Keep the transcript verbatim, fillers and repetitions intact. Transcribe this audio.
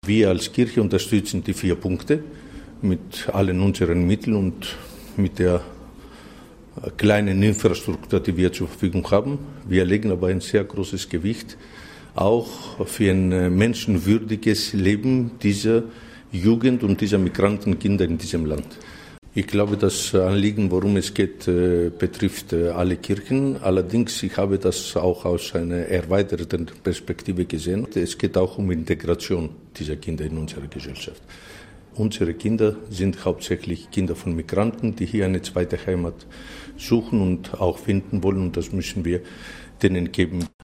Wir als Kirche unterstützen die vier Punkte mit allen unseren Mitteln und mit der kleinen Infrastruktur, die wir zur Verfügung haben. Wir legen aber ein sehr großes Gewicht auch für ein menschenwürdiges Leben dieser Jugend und dieser Migrantenkinder in diesem Land. Ich glaube, das Anliegen, worum es geht, betrifft alle Kirchen. Allerdings, ich habe das auch aus einer erweiterten Perspektive gesehen. Es geht auch um Integration dieser Kinder in unserer Gesellschaft. Unsere Kinder sind hauptsächlich Kinder von Migranten, die hier eine zweite Heimat suchen und auch finden wollen. Und das müssen wir denen geben.